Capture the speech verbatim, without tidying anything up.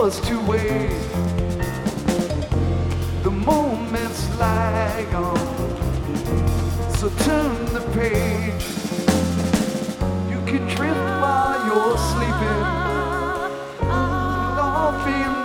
us to wait. The moments lag on, so turn the page.